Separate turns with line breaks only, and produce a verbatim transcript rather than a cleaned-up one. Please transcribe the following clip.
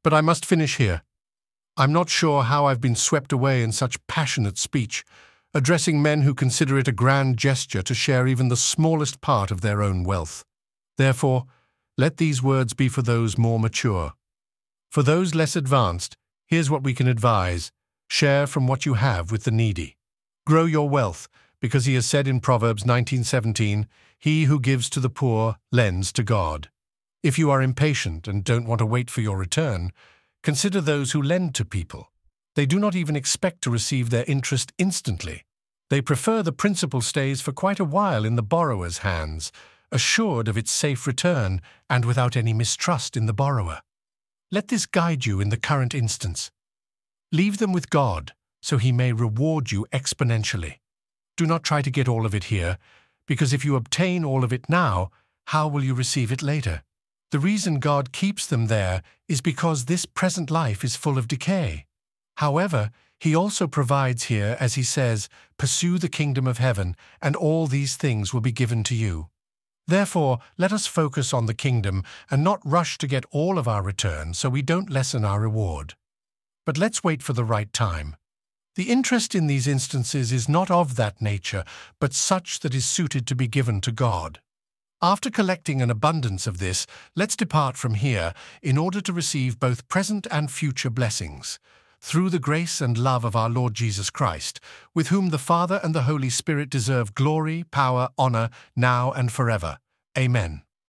But I must finish here. I'm not sure how I've been swept away in such passionate speech, addressing men who consider it a grand gesture to share even the smallest part of their own wealth. Therefore, let these words be for those more mature. For those less advanced, here's what we can advise. Share from what you have with the needy. Grow your wealth, because he has said in Proverbs nineteen seventeen, "He who gives to the poor lends to God." If you are impatient and don't want to wait for your return, consider those who lend to people. They do not even expect to receive their interest instantly. They prefer the principal stays for quite a while in the borrower's hands, assured of its safe return and without any mistrust in the borrower. Let this guide you in the current instance. Leave them with God, so He may reward you exponentially. Do not try to get all of it here, because if you obtain all of it now, how will you receive it later? The reason God keeps them there is because this present life is full of decay. However, He also provides here, as He says, "Pursue the kingdom of heaven, and all these things will be given to you." Therefore, let us focus on the kingdom and not rush to get all of our return so we don't lessen our reward. But let's wait for the right time. The interest in these instances is not of that nature, but such that is suited to be given to God. After collecting an abundance of this, let's depart from here in order to receive both present and future blessings, through the grace and love of our Lord Jesus Christ, with whom the Father and the Holy Spirit deserve glory, power, honor, now and forever. Amen.